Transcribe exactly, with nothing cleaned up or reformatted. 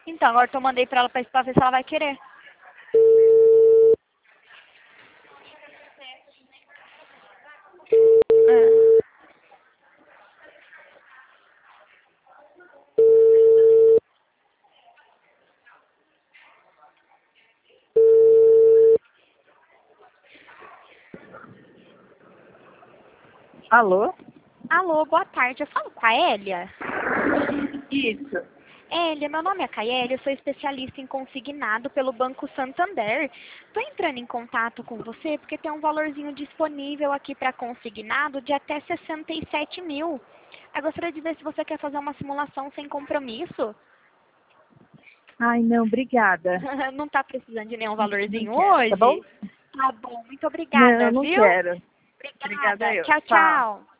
Então, agora eu mandei pra ela pra, pra ver se ela vai querer. É. Alô? Alô, boa tarde. Eu falo com a Elia? Isso. Elia, meu nome é Kaeli, eu sou especialista em consignado pelo Banco Santander. Estou entrando em contato com você porque tem um valorzinho disponível aqui para consignado de até sessenta e sete mil. Eu gostaria de ver se você quer fazer uma simulação sem compromisso. Ai, não, obrigada. Não está precisando de nenhum Não valorzinho quero, tá bom? hoje? Tá bom, muito Não, obrigada, não viu? quero. Obrigada Obrigada. eu. Tchau, Tchau. tchau.